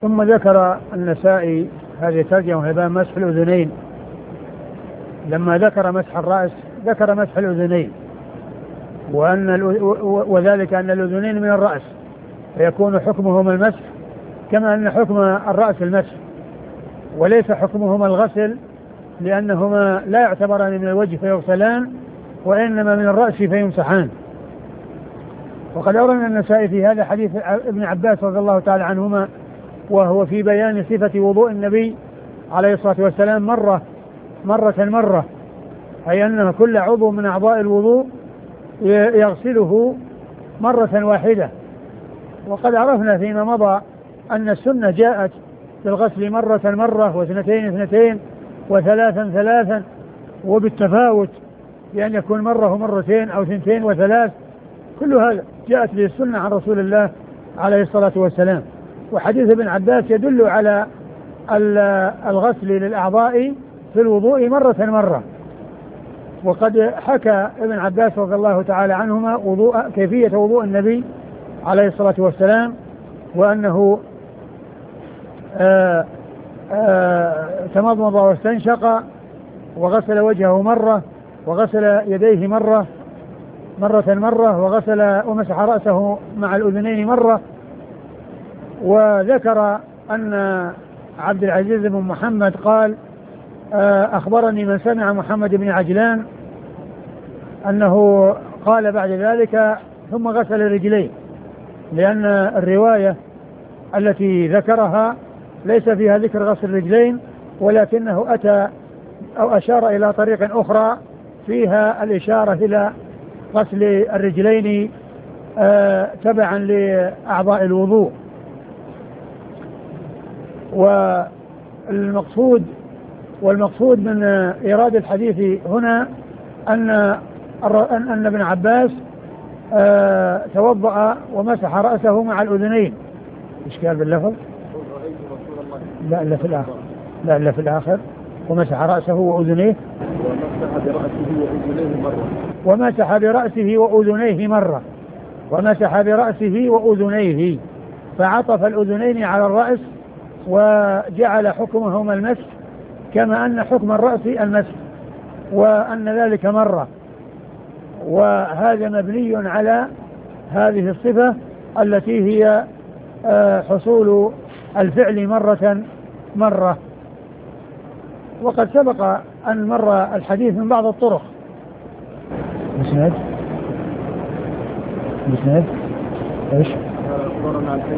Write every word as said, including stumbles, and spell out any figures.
ثم ذكر النسائي هذه ترجمة في باب مسح الأذنين. لما ذكر مسح الرأس ذكر مسح الأذنين، وأن وذلك أن الأذنين من الرأس فيكون حكمهما المسح كما أن حكم الرأس المسح، وليس حكمهما الغسل لأنهما لا يعتبران من الوجه فيغسلان، وإنما من الرأس فيمسحان. وقد أورد النسائي في هذا حديث ابن عباس رضي الله تعالى عنهما، وهو في بيان صفة وضوء النبي عليه الصلاة والسلام مرة مرة مرة، أي أن كل عضو من أعضاء الوضوء يغسله مرة واحدة. وقد عرفنا فيما مضى أن السنة جاءت بالغسل مرة مرة واثنتين اثنتين وثلاثا ثلاثا وبالتفاوت، بأن يكون مرة ومرتين أو ثنتين وثلاث، كل هذا جاءت به السنة عن رسول الله عليه الصلاة والسلام. وحديث ابن عباس يدل على الغسل للأعضاء في الوضوء مرة مرة. وقد حكى ابن عباس رضي الله تعالى عنهما وضوء كيفية وضوء النبي عليه الصلاة والسلام، وأنه آآ آآ تمضمض واستنشق وغسل وجهه مرة وغسل يديه مرة مرة مرة وغسل ومسح رأسه مع الأذنين مرة. وذكر أن عبد العزيز بن محمد قال أخبرني من سمع محمد بن عجلان أنه قال بعد ذلك ثم غسل رجليه، لأن الرواية التي ذكرها ليس فيها ذكر غسل الرجلين، ولكنه أتى أو أشار إلى طريق أخرى فيها الإشارة إلى غسل الرجلين آه تبعا لأعضاء الوضوء. والمقصود والمقصود من إيراد الحديث هنا أن أن ابن عباس آه توضأ ومسح رأسه مع الأذنين. إشكال باللفظ؟ لا إلا في الآخر لا إلا في الآخر ومسح رأسه وأذنيه ومسح برأسه وأذنيه مرة ومسح برأسه وأذنيه مرة ومسح برأسه وأذنيه فعطف الأذنين على الرأس وجعل حكمهما المسح كما أن حكم الرأس المسح، وأن ذلك مرة. وهذا مبني على هذه الصفة التي هي حصول الفعل مرة مرة. وقد سبق أن مر الحديث من بعض الطرق. مسند مسند ايش؟